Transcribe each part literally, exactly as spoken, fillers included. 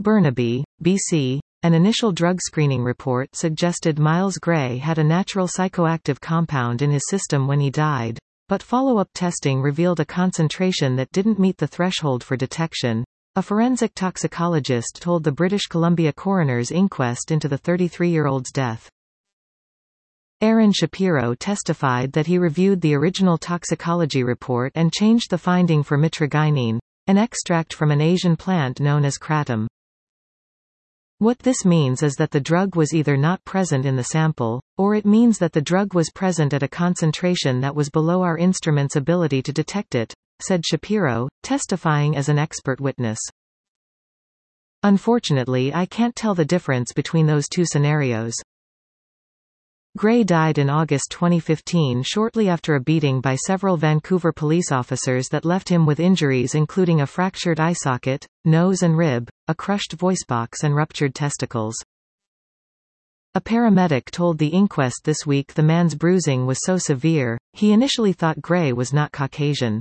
Burnaby, B C. An initial drug screening report suggested Miles Gray had a natural psychoactive compound in his system when he died, but follow-up testing revealed a concentration that didn't meet the threshold for detection, a forensic toxicologist told the British Columbia coroner's inquest into the thirty-three-year-old's death. Aaron Shapiro testified that he reviewed the original toxicology report and changed the finding for mitragynine, an extract from an Asian plant known as kratom. What this means is that the drug was either not present in the sample, or it means that the drug was present at a concentration that was below our instrument's ability to detect it, said Shapiro, testifying as an expert witness. Unfortunately, I can't tell the difference between those two scenarios. Gray died in August twenty fifteen shortly after a beating by several Vancouver police officers that left him with injuries including a fractured eye socket, nose and rib, a crushed voicebox and ruptured testicles. A paramedic told the inquest this week the man's bruising was so severe, he initially thought Gray was not Caucasian.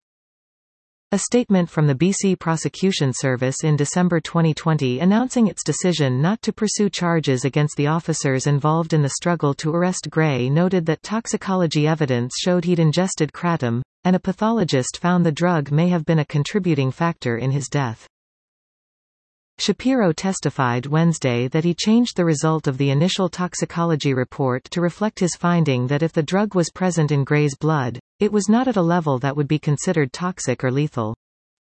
A statement from the B C Prosecution Service in December twenty twenty announcing its decision not to pursue charges against the officers involved in the struggle to arrest Gray noted that toxicology evidence showed he'd ingested kratom, and a pathologist found the drug may have been a contributing factor in his death. Shapiro testified Wednesday that he changed the result of the initial toxicology report to reflect his finding that if the drug was present in Gray's blood, it was not at a level that would be considered toxic or lethal.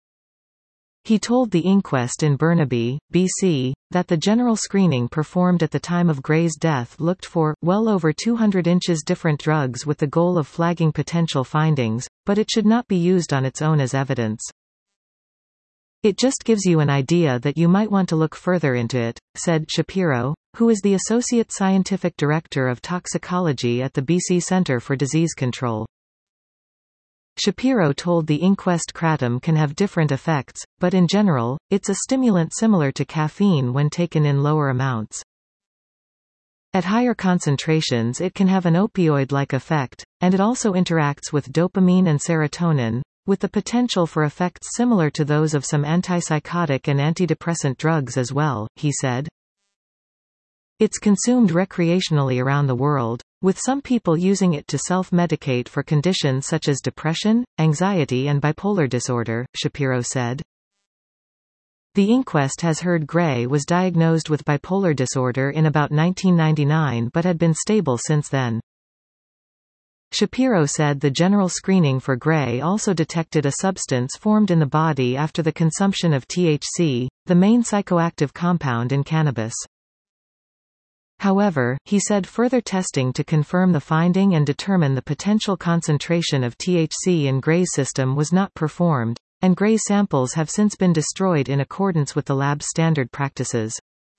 He told the inquest in Burnaby, B C, that the general screening performed at the time of Gray's death looked for, well over two hundred inches different drugs with the goal of flagging potential findings, but it should not be used on its own as evidence. It just gives you an idea that you might want to look further into it, said Shapiro, who is the Associate Scientific Director of Toxicology at the B C Centre for Disease Control. Shapiro told the inquest kratom can have different effects, but in general, it's a stimulant similar to caffeine when taken in lower amounts. At higher concentrations it can have an opioid-like effect, and it also interacts with dopamine and serotonin, with the potential for effects similar to those of some antipsychotic and antidepressant drugs as well, he said. It's consumed recreationally around the world, with some people using it to self-medicate for conditions such as depression, anxiety and bipolar disorder, Shapiro said. The inquest has heard Gray was diagnosed with bipolar disorder in about nineteen ninety-nine but had been stable since then. Shapiro said the general screening for Gray also detected a substance formed in the body after the consumption of T H C, the main psychoactive compound in cannabis. However, he said further testing to confirm the finding and determine the potential concentration of T H C in Gray's system was not performed, and Gray's samples have since been destroyed in accordance with the lab's standard practices.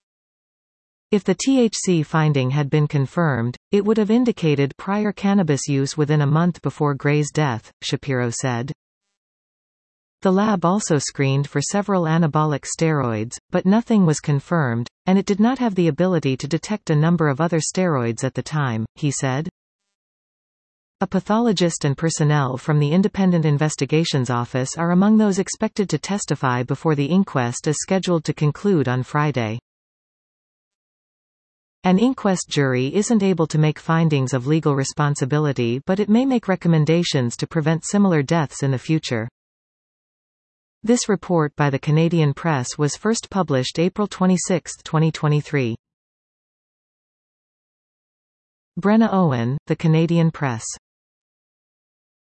If the T H C finding had been confirmed, it would have indicated prior cannabis use within a month before Gray's death, Shapiro said. The lab also screened for several anabolic steroids, but nothing was confirmed, and it did not have the ability to detect a number of other steroids at the time, he said. A pathologist and personnel from the Independent Investigations Office are among those expected to testify before the inquest is scheduled to conclude on Friday. An inquest jury isn't able to make findings of legal responsibility, but it may make recommendations to prevent similar deaths in the future. This report by the Canadian Press was first published April twenty-sixth, twenty twenty-three. Brenna Owen, The Canadian Press.